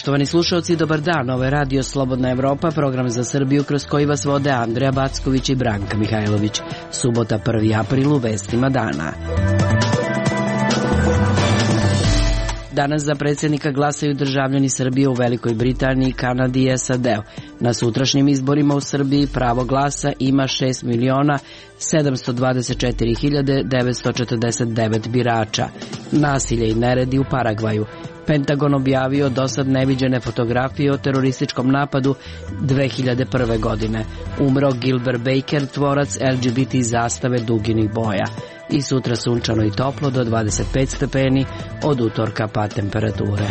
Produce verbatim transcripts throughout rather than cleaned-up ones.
Poštovani slušalci, dobar dan. Ovo je Radio Slobodna Evropa, program za Srbiju kroz koji vas vode Andreja Backović i Branka Mihajlović. Subota prvi april u vestima dana. Danas za predsjednika glasaju državljani Srbije u Velikoj Britaniji, Kanadi i S A D-u. Na sutrašnjim izborima u Srbiji pravo glasa ima šest miliona sedamsto dvadeset četiri hiljade devetsto četrdeset devet birača. Nasilje i neredi u Paragvaju. Pentagon objavio dosad neviđene fotografije o terorističkom napadu dve hiljade prve. godine. Umro Gilbert Baker, tvorac L G B T zastave duginih boja. I sutra sunčano i toplo do dvadeset pet stepeni, od utorka pa temperature.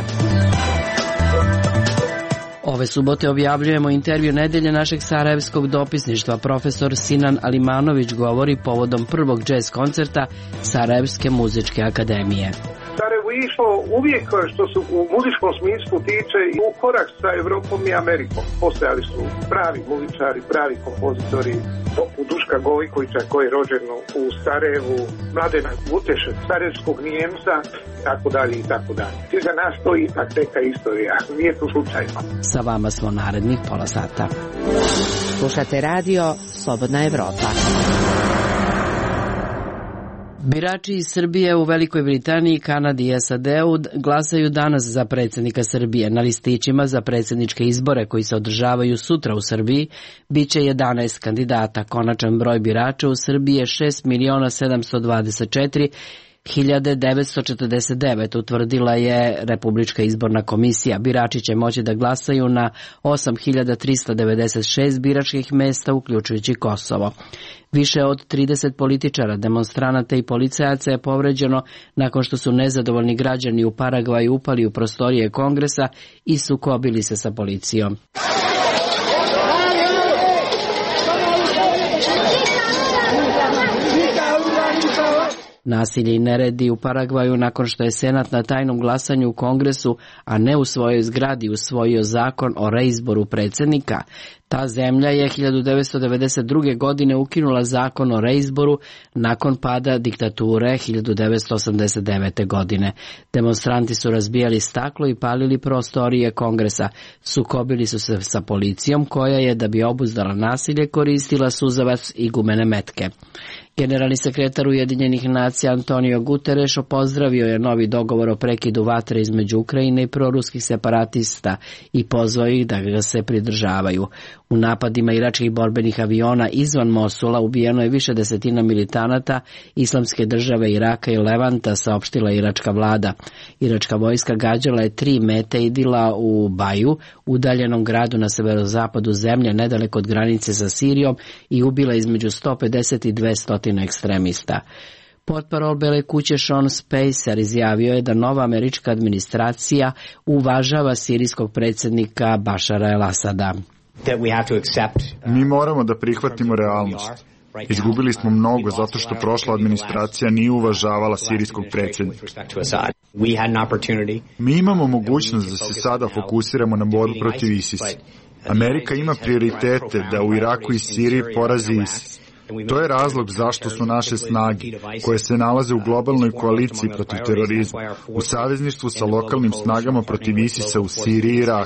Ove subote objavljujemo intervju nedelje našeg sarajevskog dopisništva. Profesor Sinan Alimanović govori povodom prvog džez koncerta Sarajevske muzičke akademije. Sarajevo išlo uvijek što se u muzičkom smislu tiče u korak sa Evropom i Amerikom. Postojali su pravi muzičari, pravi kompozitori, poput Duška Gojkovića koji je rođen u Sarajevu, Mladena Vuteša, sarajevskog Nijemca, tako dalje i tako dalje. Iza nas to ipak neka istorija, nije to slučajno. Sa vama smo narednih pola sata. Slušate radio Slobodna Evropa. Birači iz Srbije u Velikoj Britaniji, Kanadi i S A D-u glasaju danas za predsjednika Srbije. Na listićima za predsjedničke izbore koji se održavaju sutra u Srbiji biće jedanaest kandidata. Konačan broj birača u Srbiji je šest miliona sedamsto dvadeset četiri hiljade devetsto četrdeset devet, utvrdila je Republička izborna komisija. Birači će moći da glasaju na osam hiljada trista devedeset šest biračkih mesta, uključujući Kosovo. Više od trideset političara, demonstranata i policajaca je povređeno nakon što su nezadovoljni građani u Paragvaju upali u prostorije Kongresa i sukobili se sa policijom. Nasilje i neredi u Paragvaju nakon što je Senat na tajnom glasanju u Kongresu, a ne u svojoj zgradi, usvojio zakon o reizboru predsjednika. Ta zemlja je hiljadu devetsto devedeset druge. godine ukinula zakon o reizboru nakon pada diktature hiljadu devetsto osamdeset devete. godine. Demonstranti su razbijali staklo i palili prostorije Kongresa. Sukobili su se sa policijom koja je, da bi obuzdala nasilje, koristila suzavac i gumene metke. Generalni sekretar Ujedinjenih nacija Antonio Guterres pozdravio je novi dogovor o prekidu vatre između Ukrajine i proruskih separatista i pozvao ih da ga se pridržavaju. U napadima iračkih borbenih aviona izvan Mosula ubijeno je više desetina militanata Islamske države Iraka i Levanta, saopštila iračka vlada. Iračka vojska gađala je tri mete Idila u Baju, udaljenom gradu na severozapadu zemlje nedaleko od granice sa Sirijom, i ubila između sto pedeset i dvesta ekstremista. Portparol Bele kuće Sean Spicer izjavio je da nova američka administracija uvažava sirijskog predsjednika Bašara el-Asada. Mi moramo da prihvatimo realnost. Izgubili smo mnogo zato što prošla administracija nije uvažavala sirijskog predsjednika. Mi imamo mogućnost da se sada fokusiramo na borbu protiv ISIS-a. Amerika ima prioritete da u Iraku i Siriji porazi ISIS. To je razlog zašto su naše snage, koje se nalaze u globalnoj koaliciji protiv terorizma, u savezništvu sa lokalnim snagama protiv ISIS-a u Siriji i Iraku.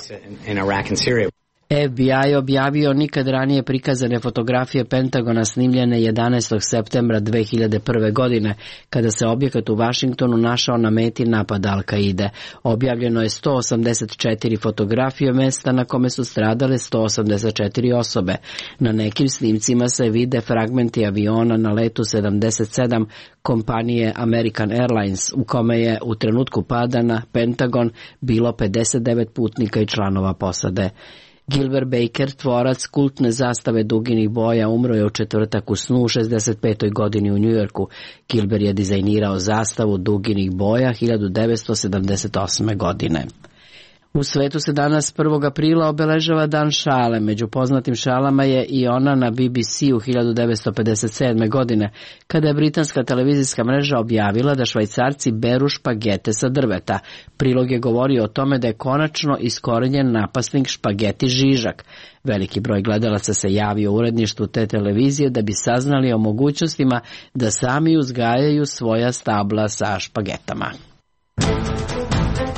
F B I objavio nikad ranije prikazane fotografije Pentagona snimljene jedanaestog septembra dve hiljade prve. godine, kada se objekat u Vašingtonu našao na meti napada Al-Kaide. Objavljeno je sto osamdeset četiri fotografije mesta na kome su stradale sto osamdeset četiri osobe. Na nekim snimcima se vide fragmenti aviona na letu sedamdeset sedam kompanije American Airlines, u kome je u trenutku pada na Pentagon bilo pedeset devet putnika i članova posade. Gilbert Baker, tvorac kultne zastave duginih boja, umro je u četvrtak u snu u šezdeset petoj. godini u Njujorku. Gilbert je dizajnirao zastavu duginih boja hiljadu devetsto sedamdeset osme. godine. U svetu se danas prvog aprila obeležava dan šale. Među poznatim šalama je i ona na B B C-u hiljadu devetsto pedeset sedme. godine, kada je britanska televizijska mreža objavila da Švajcarci beru špagete sa drveta. Prilog je govorio o tome da je konačno iskorenjen napasnik špageti žižak. Veliki broj gledalaca se javio u uredništvu te televizije da bi saznali o mogućnostima da sami uzgajaju svoja stabla sa špagetama.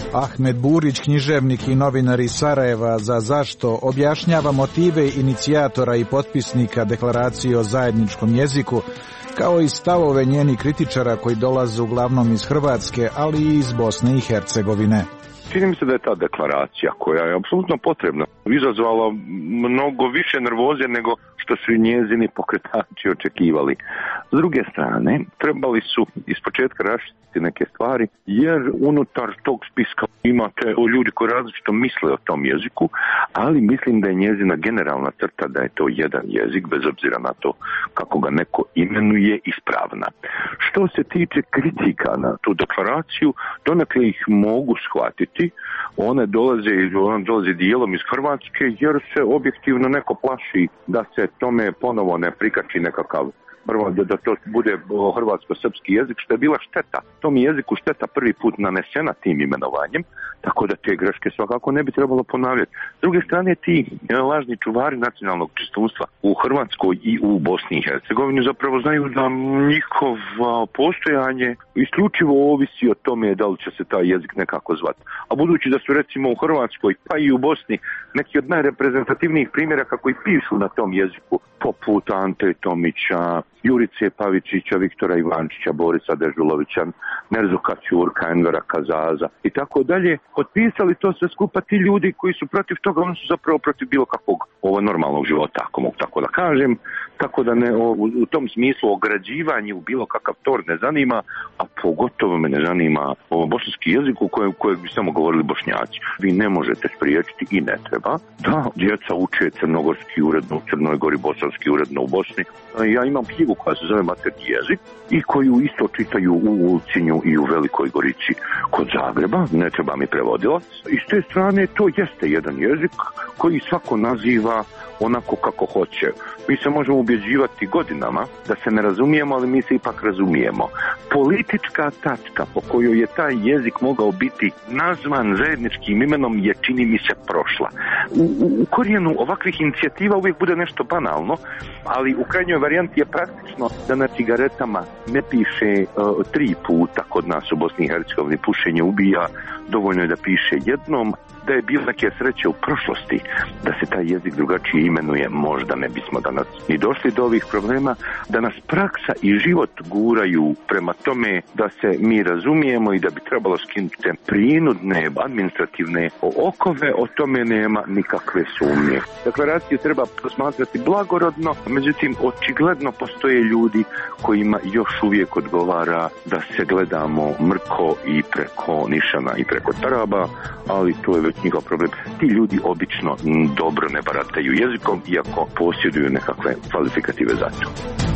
Ahmed Burić, književnik i novinar iz Sarajeva za Zašto, objašnjava motive inicijatora i potpisnika deklaracije o zajedničkom jeziku, kao i stavove njeni kritičara koji dolaze uglavnom iz Hrvatske, ali i iz Bosne i Hercegovine. Čini mi se da je ta deklaracija, koja je apsolutno potrebna, izazvala mnogo više nervoze nego što su njezini pokretači očekivali. S druge strane, trebali su ispočetka raščistiti neke stvari, jer unutar tog spiska imate ljudi koji različito misle o tom jeziku, ali mislim da je njezina generalna crta da je to jedan jezik, bez obzira na to kako ga neko imenuje, ispravna. Što se tiče kritika na tu deklaraciju, donekle ih mogu shvatiti. One dolaze, one dolaze dijelom iz Hrvatske, jer se objektivno neko plaši da se tome ponovo ne prikači nekakav prvo da, da to bude hrvatsko-srpski jezik, što je bila šteta. Tom jeziku šteta prvi put nanesena tim imenovanjem, tako da te greške svakako ne bi trebalo ponavljati. S druge strane, ti lažni čuvari nacionalnog čistunstva u Hrvatskoj i u Bosni i Hercegovini zapravo znaju da njihovo postojanje isključivo ovisi o tome da li će se taj jezik nekako zvati. A budući da su recimo u Hrvatskoj pa i u Bosni neki od najreprezentativnijih primjera kako i pišu na tom jeziku, poput Ante Tomića, Jurice Pavičića, Viktora Ivančića, Borisa Dežulovića, Merzuka Ćurka, Envera Kazaza i tako dalje, potpisali to sve skupa ti ljudi koji su protiv toga, oni su zapravo protiv bilo kakvog ovo normalnog života, ako mogu tako da kažem, tako da ne, u, u tom smislu ograđivanje u bilo kakav tor ne zanima, a pogotovo me ne zanima ovo bosanski jezik u kojem, kojeg bi samo govorili Bošnjaci. Vi ne možete spriječiti i ne treba da djeca uče crnogorski uredno u Crnoj Gori, bosanski uredno u Bosni. Ja imam knjigu koja se zove Maternji jezik i koju isto čitaju u Ulcinju i u Velikoj Gorici kod Zagreba, ne treba mi prevodilac. I s te strane to jeste jedan jezik koji svako naziva onako kako hoće. Mi se možemo ubjeđivati godinama da se ne razumijemo, ali mi se ipak razumijemo. Politička tačka po kojoj je taj jezik mogao biti nazvan zajedničkim imenom je, čini mi se, prošla. U, u, u korijenu ovakvih inicijativa uvijek bude nešto banalno, ali u krajnjoj varijanti je praktično da na cigaretama ne piše uh, tri puta kod nas u Bosni i Hercegovini pušenje ubija, dovoljno je da piše jednom. Da je bilo neke sreće u prošlosti da se taj jezik drugačije imenuje, možda ne bismo danas ni došli do ovih problema, da nas praksa i život guraju prema tome da se mi razumijemo i da bi trebalo skinuti te prinudne administrativne okove, o tome nema nikakve sumnje. Deklaraciju treba posmatrati blagorodno, međutim očigledno postoje ljudi kojima još uvijek odgovara da se gledamo mrko i preko nišana i preko taraba, ali to je već njihov problem. Ti ljudi obično dobro ne barataju jezikom, iako posjeduju nekakve kvalifikative za to.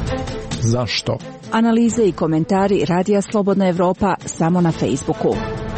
Zašto? Analize i komentari Radija Slobodna Evropa samo na Facebooku.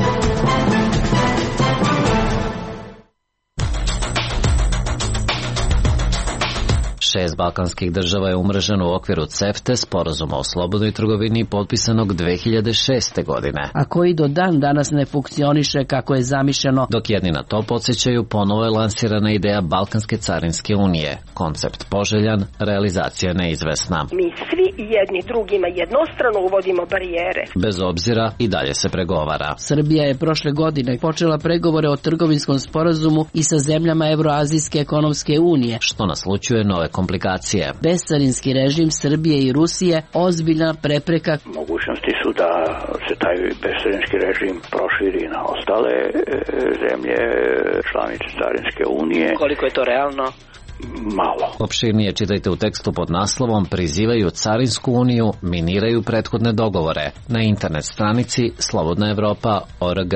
Šest balkanskih država je umreženo u okviru CEFTE, sporazuma o slobodnoj trgovini potpisanog dve hiljade šeste. godine. A koji do dan danas ne funkcioniše kako je zamišljeno. Dok jedni na to podsjećaju, ponovo je lansirana ideja Balkanske carinske unije. Koncept poželjan, realizacija neizvesna. Mi svi jedni drugima jednostrano uvodimo barijere. Bez obzira i dalje se pregovara. Srbija je prošle godine počela pregovore o trgovinskom sporazumu i sa zemljama Evroazijske ekonomske unije, što naslućuje nove komplikacije. Bescarinski režim Srbije i Rusije ozbiljna prepreka. Mogućnosti su da se taj bescarinski režim proširi na ostale zemlje članice Carinske unije. Koliko je to realno? Malo. Opširnije čitajte u tekstu pod naslovom Prizivaju Carinsku uniju, miniraju prethodne dogovore na internet stranici slobodna evropa tačka org.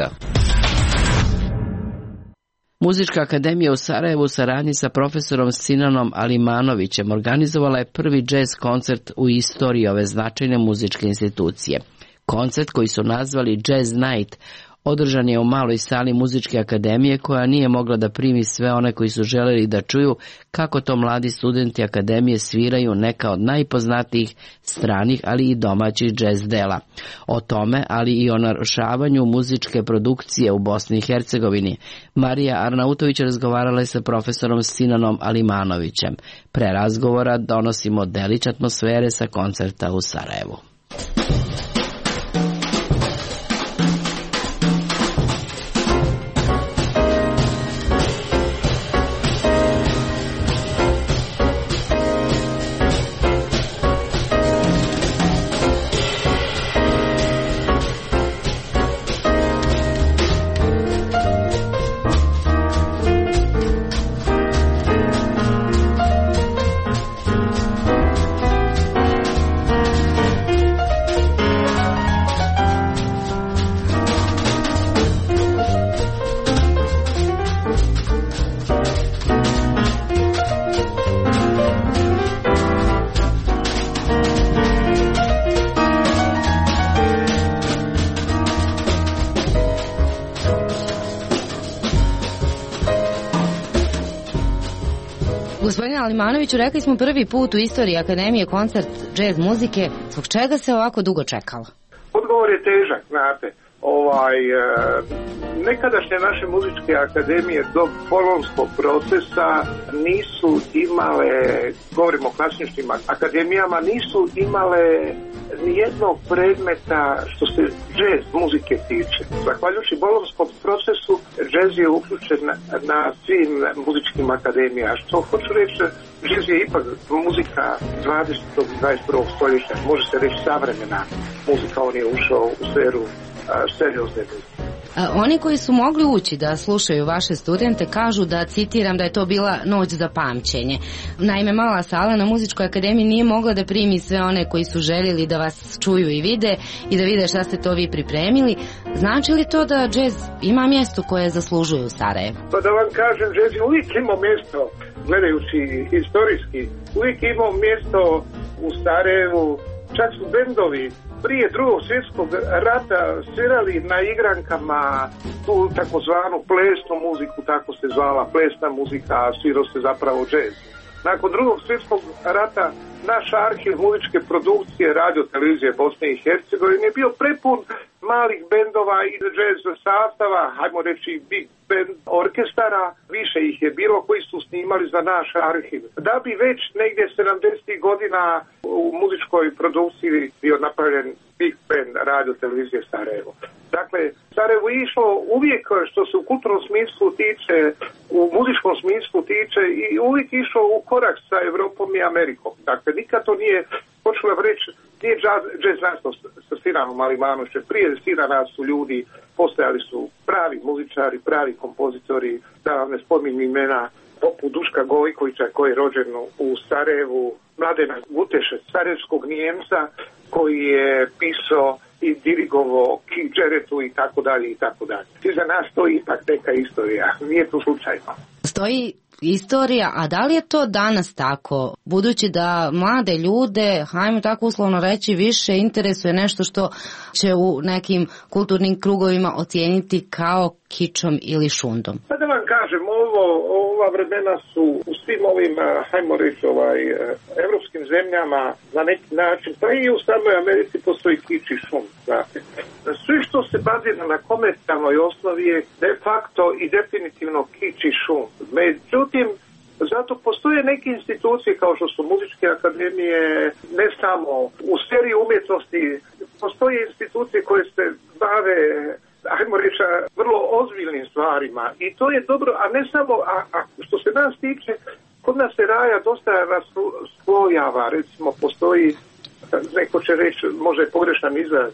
Muzička akademija u Sarajevu u saradnji sa profesorom Sinanom Alimanovićem organizovala je prvi džez koncert u istoriji ove značajne muzičke institucije. Koncert, koji su nazvali Jazz Night, održan je u maloj sali muzičke akademije koja nije mogla da primi sve one koji su želeli da čuju kako to mladi studenti akademije sviraju neka od najpoznatijih stranih, ali i domaćih džez dela. O tome, ali i o narušavanju muzičke produkcije u Bosni i Hercegovini, Marija Arnautović razgovarala je sa profesorom Sinanom Alimanovićem. Pre razgovora donosimo delić atmosfere sa koncerta u Sarajevu. Gospodine Alimanoviću, rekli smo prvi put u istoriji Akademije koncert džez muzike. Zbog čega se ovako dugo čekalo? Odgovor je težak, znate. Ovaj, nekadašnje naše muzičke akademije do bolonjskog procesa nisu imale, govorimo o klasičnim akademijama, nisu imale nijednog predmeta što se džez muzike tiče. Zahvaljujući bolonjskom procesu, džez je uključen na, na svim muzičkim akademijama. Što hoću reći, džez je ipak muzika dvadesetog i dvadeset prvog stoljeća, može se reći savremena muzika, on je ušao u sferu seriozne muzike. Oni koji su mogli ući da slušaju vaše studente kažu da, citiram, da je to bila noć za pamćenje. Naime, mala sala na Muzičkoj akademiji nije mogla da primi sve one koji su željeli da vas čuju i vide i da vide šta ste to vi pripremili. Znači li to da džez ima mjesto koje zaslužuje u Sarajevu? Pa da vam kažem, džez je uvijek imao mjesto, gledajući historijski, uvijek imao mjesto u Sarajevu. Čak su bendovi prije drugog svjetskog rata svirali na igrankama tu takozvanu plesnu muziku, tako se zvala plesna muzika, a svirao se zapravo džez. Nakon drugog svjetskog rata naš arhiv muzičke produkcije radio televizije Bosne i Hercegovine je bio prepun malih bendova i džez sastava, hajmo reći big band orkestara, više ih je bilo koji su snimali za naš arhiv. Da bi već negdje sedamdesetih godina u muzičkoj produkciji bio napravljen big band radio televizije Sarajevo. Dakle, Sarajevo je išlo uvijek što se u kulturnom smislu tiče, u muzičkom smislu tiče i uvijek išlo u korak sa Evropom i Amerikom. Dakle, nikad to nije počelo reći, nije džez nastao sa Siranom Alimanovićem. Prije Sirana su ljudi, postojali su pravi muzičari, pravi kompozitori, da vam ne spominjem imena, poput Duška Gojkovića koji je rođen u Sarajevu, Mladena Guteša, sarajevskog Nijemca koji je pisao i dirigovao Kidžeretu i tako dalje i tako dalje. I za nas to ipak neka istorija, nije to slučajno. Stoji istorija, a da li je to danas tako? Budući da mlade ljude, hajmo tako uslovno reći, više interesuje nešto što će u nekim kulturnim krugovima ocijeniti kao kičom ili šundom. Pa da vam kažem, ovo, ova vremena su u svim ovim, hajmo reći, ovaj, evropskim zemljama na neki način, pa i u samoj Americi postoji kič i šund, znate. Sve što se bazira na komercijalnoj osnovi je de facto i definitivno kič i šund. Međutim, zato postoje neke institucije kao što su muzičke akademije, ne samo u sferi umjetnosti, postoje institucije koje se bave, ajmo reći, vrlo ozbiljnim stvarima i to je dobro, a ne samo, a, a što se nas tiče, kod nas se raja dosta raslojava, recimo postoji, neko će reći, možda je pogrešan izraz,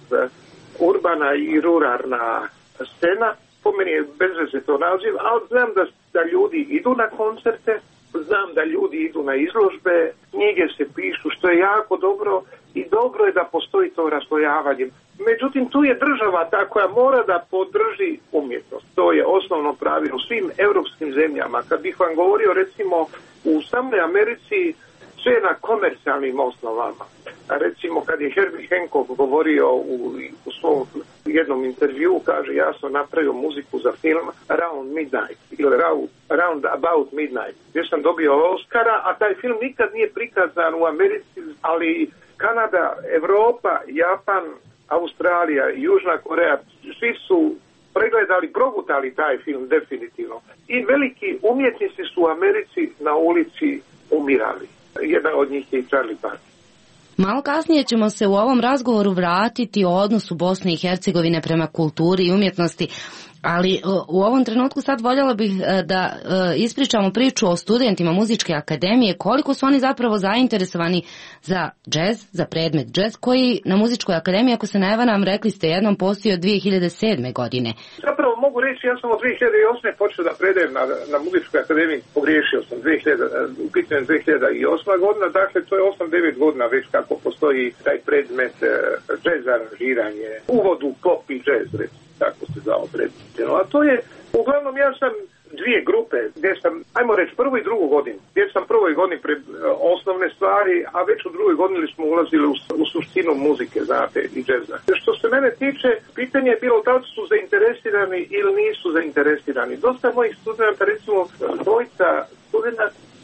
urbana i ruralna scena, po meni je bez veze to naziv, ali znam da, da ljudi idu na koncerte, znam da ljudi idu na izložbe, knjige se pišu, što je jako dobro i dobro je da postoji to raslojavanje. Međutim, tu je država ta koja mora da podrži umjetnost. To je osnovno pravilo u svim europskim zemljama. Kad bih vam govorio, recimo, u samoj Americi sve na komercijalnim osnovama. Recimo, kad je Herbie Hancock govorio u, u svom jednom intervju, kaže, ja sam napravio muziku za film Around Midnight ili Round About Midnight, gdje sam dobio Oscara, a taj film nikad nije prikazan u Americi, ali Kanada, Evropa, Japan, Australija i Južna Koreja, svi su pregledali, progutali taj film definitivno. I veliki umjetnici su u Americi na ulici umirali. Jedan od njih je i Charlie Parker. Malo kasnije ćemo se u ovom razgovoru vratiti o odnosu Bosne i Hercegovine prema kulturi i umjetnosti, ali u ovom trenutku sad voljela bih da ispričamo priču o studentima Muzičke akademije, koliko su oni zapravo zainteresovani za džez, za predmet džez, koji na Muzičkoj akademiji, ako se ne varam, rekli ste jednom, postoji od dvije hiljade sedme. godine. Zapravo mogu reći, ja sam od dvije hiljade osme. počeo da predajem na, na Muzičkoj akademiji, pogriješio sam, dvije hiljade, u pitanju dvije hiljade osma. godina, dakle to je osam devet godina već kako postoji taj predmet džez aranžiranje, uvod u pop i džez, recimo, tako se zvao predmet. A to je, uglavnom ja sam dvije grupe, gdje sam, ajmo reći, prvu i drugu godinu, gdje sam prvoj godini pred osnovne stvari, a već u drugoj godini smo ulazili u, u suštinu muzike, znate, i džeza. Što se mene tiče, pitanje je bilo da li su zainteresirani ili nisu zainteresirani. Dosta mojih studenta, recimo dvojica studenta,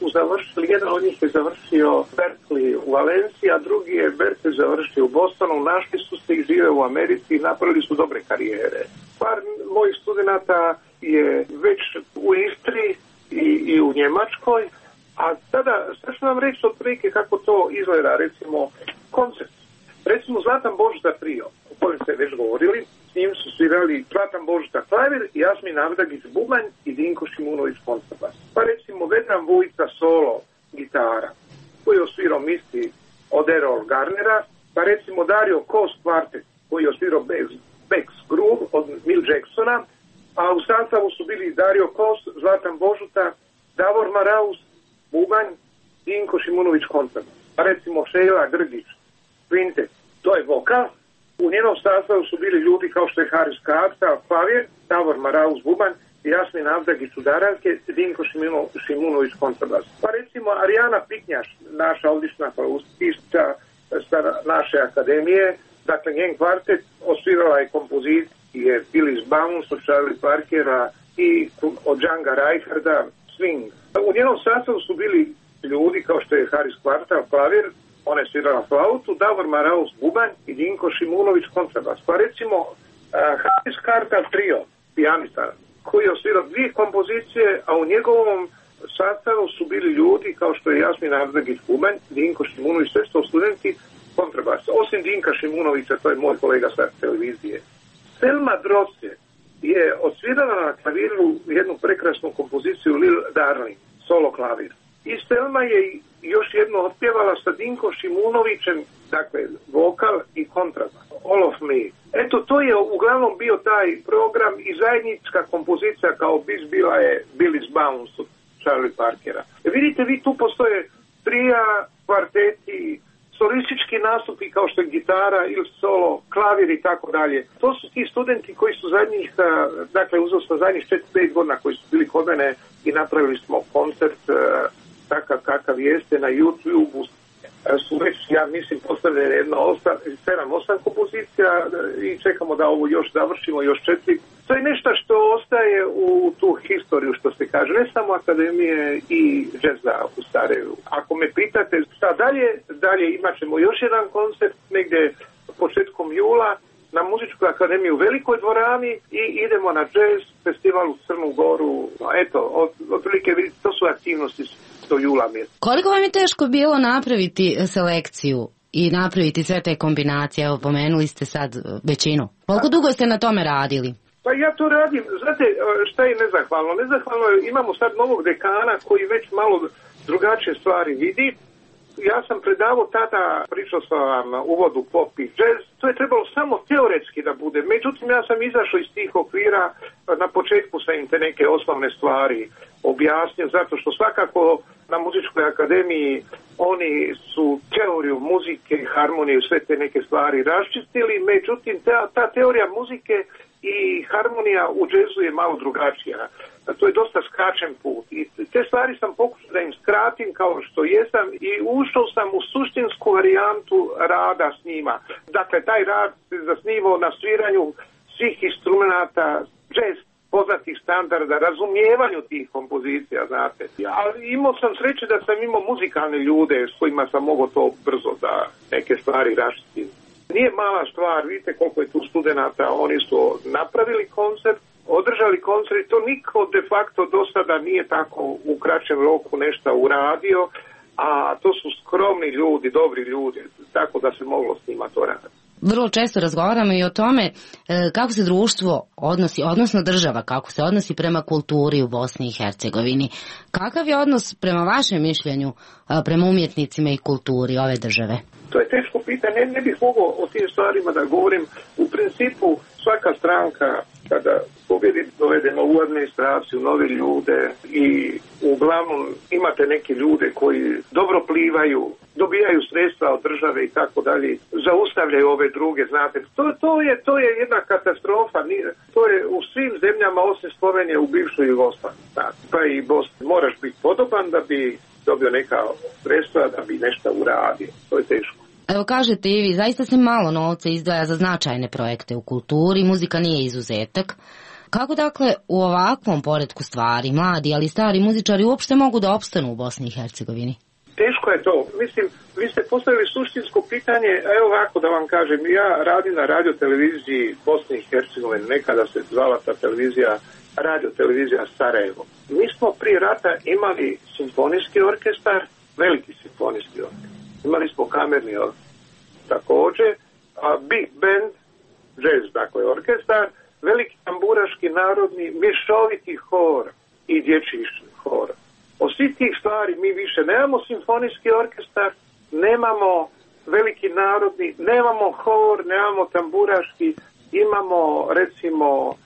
su završili, jedan od njih je završio Berkeley u Valenciji, a drugi je Berkeley završio u Bostonu, našli su se i žive u Americi i napravili su dobre karijere. Par mojih studenata je već u Istri i, i u Njemačkoj, a sada, sad ću vam reći otprilike kako to izgleda, recimo, koncept. Recimo Zlatan Božita trio, o kojem ste već govorili, s njim su svirali Zlatan Božita klavir, Jasmin Avdagić bubanj i Dinko Šimunović kontrabas. Pa recimo Vedran Vujica solo gitara, koji je osvirao misti od Errol Garnera, pa recimo Dario Kos kvartet, koji je osvirao Beck's Groove od Mill Jacksona, a u sastavu su bili Dario Kos, Zlatan Božuta, Davor Maraus, bubanj, Dinko Šimunović kontrabas. Pa recimo Šejla Grgić, Quintet, to je vokal. U njenom sastavu su bili ljudi kao što je Haris Karta, klavir, Davor Maraus, bubanj, Jasmin Avdagić udaranke, Dinko Šimunović kontrabas. Pa recimo Arijana Piknjaš, naša odlična flautista sa naše akademije, dakle njen kvartet osvirala je kompozicije Billy's Bounce od Charlie Parkera i od Django Reinharda Swing. U njenom sastavu su bili ljudi kao što je Haris Karta, klavir, ona je svirala flautu, Davor Maraus bubanj i Dinko Šimunović kontrabas. Pa recimo uh, Haris Karta trio, pijanista, koji je osvirao dvije kompozicije, a u njegovom sastavu su bili ljudi kao što je Jasmin Avdagić bubanj, Dinko Šimunović, sve sto studenti kontrabas. Osim Dinka Šimunovića, to je moj kolega sa televizije. Selma Droce je osvirala na klaviru jednu prekrasnu kompoziciju Lil Darling, solo klavir. I Selma je još jedno otpjevala sa Dinko Šimunovićem, dakle, vokal i kontrabas, All of Me. Eto, to je uglavnom bio taj program i zajednička kompozicija kao bis bila je Billy's Bounce od Charlie Parkera. E, vidite, vi tu postoje trija, kvarteti, solistički nastupi kao što je gitara ili solo, klavir i tako dalje. To su ti studenti koji su zadnjih, dakle, uzeo sam zadnjih četiri pet godina koji su bili kod mene i napravili smo koncert takav kakav jeste na YouTube-u, su već, ja mislim, postavljene jedno sedam osam kompozicija i čekamo da ovo još završimo, još četiri. To je nešto što ostaje u tu historiju, što se kaže, ne samo akademije i džeza u Sarajevu. Ako me pitate šta dalje, dalje imat ćemo još jedan koncert negdje početkom jula na Muzičkoj akademiji u Velikoj dvorani i idemo na jazz festival u Crnu Goru. Eto, od, otprilike vidite, to su aktivnosti do jula mjeseca. Koliko vam je teško bilo napraviti selekciju i napraviti sve te kombinacije? Evo, pomenuli ste sad većinu. Koliko dugo ste na tome radili? Pa ja to radim, znate šta je nezahvalno? Nezahvalno je, imamo sad novog dekana koji već malo drugačije stvari vidi. Ja sam predavao tada, pričao sam vam uvodu pop i jazz, to je trebalo samo teoretski da bude. Međutim, ja sam izašao iz tih okvira, na početku sam im te neke osnovne stvari objasnio, zato što svakako na Muzičkoj akademiji oni su teoriju muzike, harmonije i sve te neke stvari raščistili, međutim ta, ta teorija muzike i harmonija u džezu je malo drugačija. To je dosta skraćen put i te stvari sam pokušao da im skratim kao što jesam i ušao sam u suštinsku varijantu rada s njima. Dakle, taj rad se zasnivao na sviranju svih instrumenta, džez poznatih standarda, razumijevanju tih kompozicija, znate. Ali imao sam sreće da sam imao muzikalne ljude s kojima sam mogao to brzo da neke stvari raščitim. Nije mala stvar, vidite koliko je tu studenata, oni su napravili koncert, održali koncert, to niko de facto do sada nije tako u kraćem roku nešto uradio, a to su skromni ljudi, dobri ljudi, tako da se moglo s njima to raditi. Vrlo često razgovaramo i o tome kako se društvo odnosi, odnosno država, kako se odnosi prema kulturi u Bosni i Hercegovini. Kakav je odnos prema vašem mišljenju prema umjetnicima i kulturi ove države? To je teško pitanje, ne, ne bih mogao o tim stvarima da govorim. U principu svaka stranka kada pobjedi dovede novu administraciju, nove ljude i uglavnom imate neke ljude koji dobro plivaju, dobijaju sredstva od države i tako dalje, zaustavljaju ove druge, znate. To, to, je, to je jedna katastrofa, to je u svim zemljama osim Slovenije u bivšoj Jugoslaviji, pa i Bosni. Moraš biti podoban da bi dobio neka sredstva, da bi nešto uradio. To je teško. Evo kažete i vi, zaista se malo novca izdvaja za značajne projekte u kulturi, muzika nije izuzetak. Kako dakle u ovakvom poretku stvari mladi, ali stari muzičari uopšte mogu da opstanu u Bosni i Hercegovini? Teško je to. Mislim, vi ste postavili suštinsko pitanje, evo ovako da vam kažem, ja radim na radio televiziji Bosne i Hercegovine, nekada se zvala ta televizija radio televizija Sarajevo. Mi smo prije rata imali simfonijski orkestar, veliki simfonijski orkestar. Imali smo kamerni orkestar također, a big band, jazz, dakle orkestar, veliki tamburaški narodni mješoviti hor i dječji hor. Od svih tih stvari mi više nemamo simfonijski orkestar, nemamo veliki narodni, nemamo hor, nemamo tamburaški, imamo recimo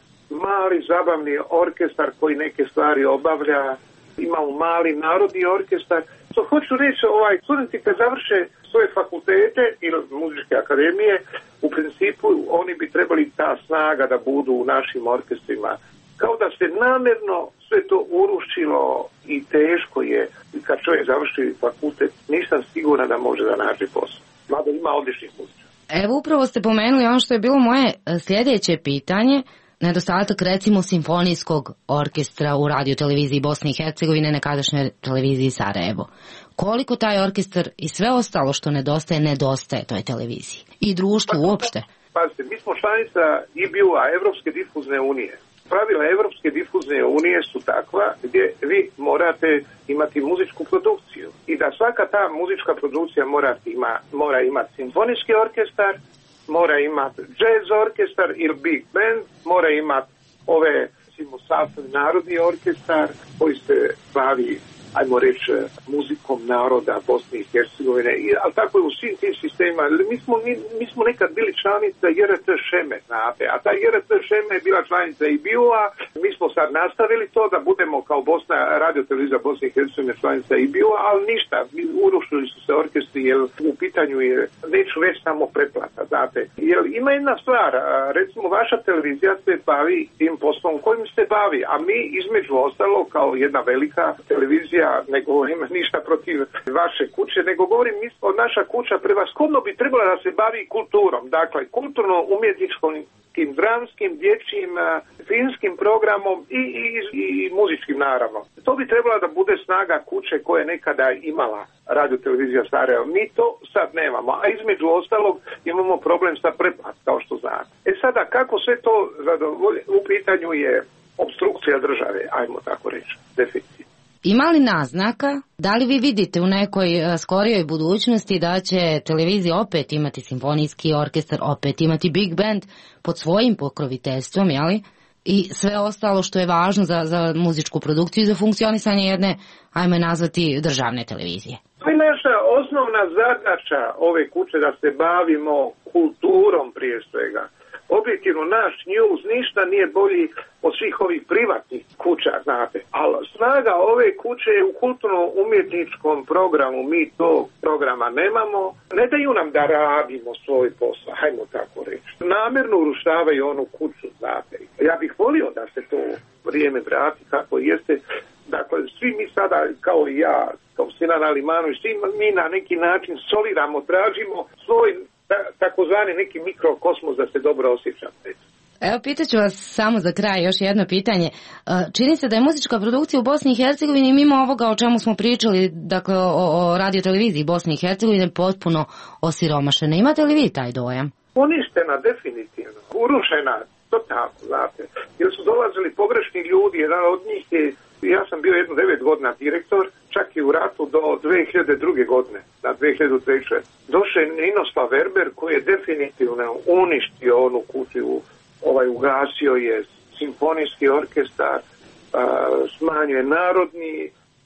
mali zabavni orkestar koji neke stvari obavlja, imamo mali narodni orkestar. To hoću reći, ovaj, studenti kad završe svoje fakultete ili muzičke akademije, u principu oni bi trebali ta snaga da budu u našim orkestrima. Kao da se namjerno sve to urušilo i teško je. I kad čovjek završi fakultet, nisam siguran da može da nađe posao. Mada ima odličnih muzičara. Evo upravo ste pomenuli ono što je bilo moje sljedeće pitanje, nedostatak recimo simfonijskog orkestra u radio televiziji Bosne i Hercegovine, nekadašnjoj televiziji Sarajevo. Koliko taj orkestar i sve ostalo što nedostaje, nedostaje toj televiziji i društvu uopšte? Pazite, mi smo članica E B U-a, Evropske difuzne unije. Pravila Evropske difuzne unije su takva gdje vi morate imati muzičku produkciju i da svaka ta muzička produkcija mora, ima, mora imati simfonijski orkestar, mora imati jazz orkestar ili big band, mora imati ove, recimo, sastavni narodni orkestar koji se bavi, ajmo reći, muzikom naroda Bosne i Hercegovine, ali tako je u svim tim sistemima. Mi smo, mi, mi smo nekad bili članica J R T Šeme, znate, a ta J R T Šeme je bila članica E B U-a, mi smo sad nastavili to da budemo kao Bosna, radio televizija Bosne i Hercegovine članica E B U-a, ali ništa, urušili su se orkestri, jer u pitanju je, neću reći samo pretplata, znate. Jer ima jedna stvar, recimo vaša televizija se bavi tim poslom kojim se bavi, a mi između ostalo kao jedna velika televizija, ne govorim ništa protiv vaše kuće, nego govorim mi smo, naša kuća prevashodno bi trebala da se bavi kulturom, dakle kulturno-umjetničkom, dramskim, dječjim, filmskim programom i, i, i muzičkim naravno. To bi trebala da bude snaga kuće koja je nekada imala radio televizija Sarajevo. Mi to sad nemamo, a između ostalog imamo problem sa pretplatom, kao što znate. E sada, kako sve to zadovolje, u pitanju je opstrukcija države, ajmo tako reći, definitivno. Ima li naznaka, da li vi vidite u nekoj skorijoj budućnosti da će televizija opet imati simfonijski orkestar, opet imati big band pod svojim pokroviteljstvom, jeli? I sve ostalo što je važno za, za muzičku produkciju i za funkcionisanje jedne, ajme nazvati, državne televizije? To je naša osnovna zadaća ove kuće, da se bavimo kulturom prije svega. Objektivno, naš news ništa nije bolji od svih ovih privatnih kuća, znate. Ali snaga ove kuće je u kulturno-umjetničkom programu. Mi tog programa nemamo. Ne daju nam da radimo svoj posao, hajmo tako reći. Namjerno urušavaju onu kuću, znate. Ja bih volio da se to vrijeme vrati kako jeste. Dakle, svi mi sada, kao i ja, kao Sinan Alimanović, svi mi na neki način soliramo, tražimo svoj takozvani neki mikrokosmos da se dobro osjećam. Evo, pitaću vas samo za kraj još jedno pitanje. Čini se da je muzička produkcija u Bosni i Hercegovini, mimo ovoga o čemu smo pričali, dakle o, o radioteleviziji Bosni i Hercegovine, potpuno osiromašena. Imate li vi taj dojam? Uništena, definitivno. Urušena, totalno, znate. Jer su dolazili pogrešni ljudi, jedan od njih je, ja sam bio jedno devet godina direktor, čak i u ratu do dvije hiljade druge godine, na dvije hiljade treće. Došao je Ninoslav Verber koji je definitivno uništio onu kuću, ovaj, ugasio je simfonijski orkestar, smanjio je narodni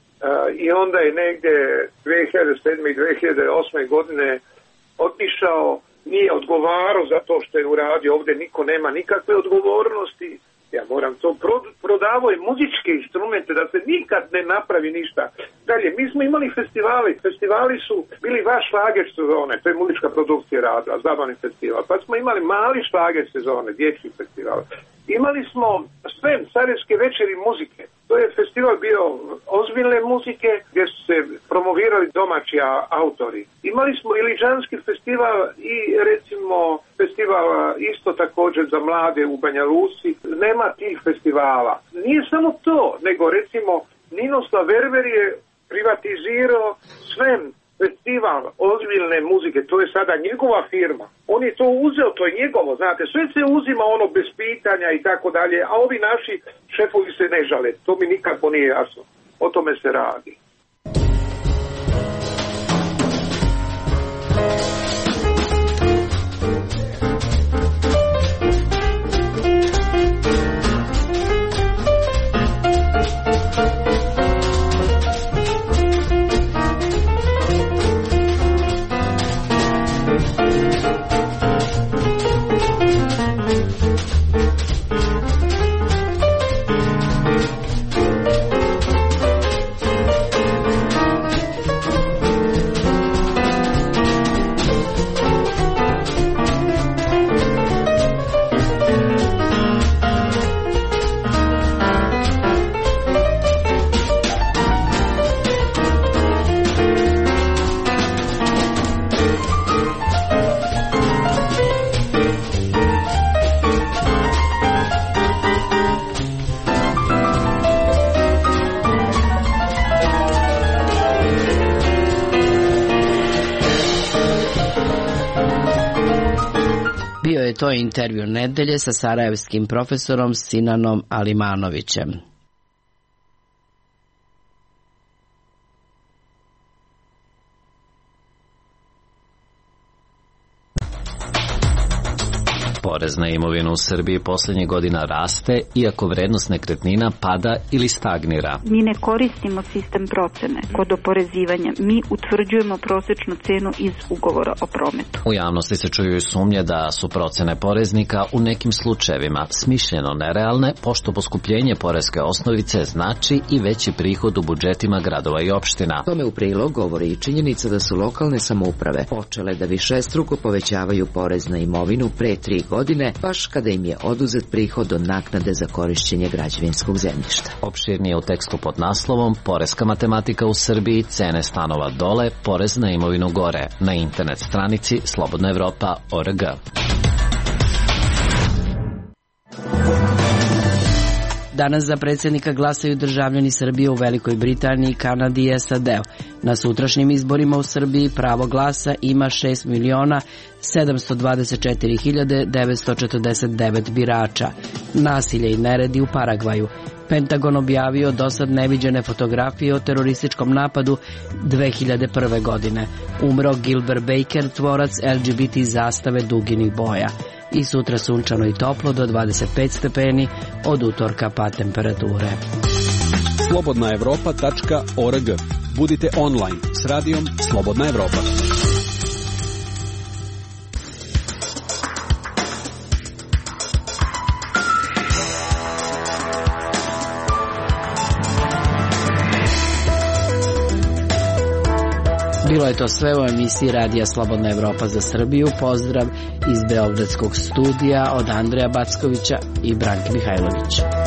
i onda je negdje dvije hiljade sedme i dvije hiljade osme godine otišao, nije odgovarao za to što je uradio, ovdje niko nema nikakve odgovornosti. Ja moram to, prodavao je muzičke instrumente da se nikad ne napravi ništa. Dalje, mi smo imali festivali, festivali su bili vaš šlager sezone, to je muzička produkcija radila, zabavni festival, pa smo imali mali šlager sezone, dječji festival. Imali smo Sven, Sarajevske večeri muzike. To je festival bio ozbiljne muzike gdje su se promovirali domaći autori. Imali smo i Liđanski festival i recimo festival isto također za mlade u Banja Luci. Nema tih festivala. Nije samo to, nego recimo Ninoslav Verver je privatizirao Sven festival ozbiljne muzike, to je sada njegova firma. On je to uzeo, to je njegovo, znate, sve se uzima ono bez pitanja i tako dalje, a ovi naši šefovi se ne žale. To mi nikako nije jasno. O tome se radi. To je intervju nedelje sa sarajevskim profesorom Sinanom Alimanovićem. Porez na imovinu u Srbiji posljednjih godina raste, iako vrednost nekretnina pada ili stagnira. Mi ne koristimo sistem procene kod oporezivanja. Mi utvrđujemo prosječnu cenu iz ugovora o prometu. U javnosti se čuju i sumnje da su procene poreznika u nekim slučajevima smišljeno nerealne, pošto poskupljenje poreske osnovice znači i veći prihod u budžetima gradova i opština. Tome u prilog govori i činjenica da su lokalne samouprave počele da višestruko povećavaju porez na imovinu pre tri godine, baš kada im je oduzet prihod od naknade za korišćenje građevinskog zemljišta. Opširnije u tekstu pod naslovom Poreska matematika u Srbiji, cene stanova dole, porez na imovinu gore, na internet stranici slobodna evropa tačka org. Danas za predsjednika glasaju državljani Srbije u Velikoj Britaniji, Kanadi i S A D-u. Na sutrašnjim izborima u Srbiji pravo glasa ima šest miliona sedamsto dvadeset četiri hiljade devetsto četrdeset devet birača. Nasilje i neredi u Paragvaju. Pentagon objavio dosad neviđene fotografije o terorističkom napadu dve hiljade prve. godine. Umro Gilbert Baker, tvorac L G B T zastave duginih boja. I sutra sunčano i toplo do dvadeset pet stepeni, od utorka pa temperature. slobodna evropa tačka org. Budite online s radijom Slobodna Evropa. Bilo je to sve u emisiji Radija Slobodna Evropa za Srbiju. Pozdrav iz Beogradskog studija od Andreja Backovića i Branke Mihajlovića.